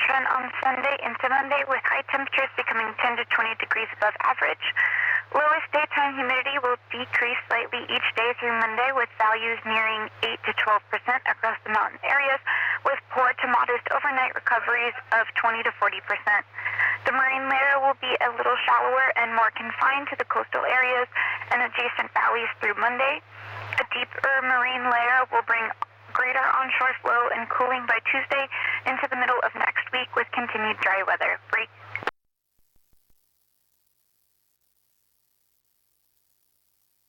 trend on Sunday into Monday, with high temperatures becoming 10 to 20 degrees above average. Lowest daytime humidity will decrease slightly each day through Monday, with values nearing 8 to 12% across the mountain areas, with poor to modest overnight recoveries of 20 to 40%. The marine layer will be a little shallower and more confined to the coastal areas and adjacent valleys through Monday. A deeper marine layer will bring greater onshore flow and cooling by Tuesday into the middle of next week, with continued dry weather. Break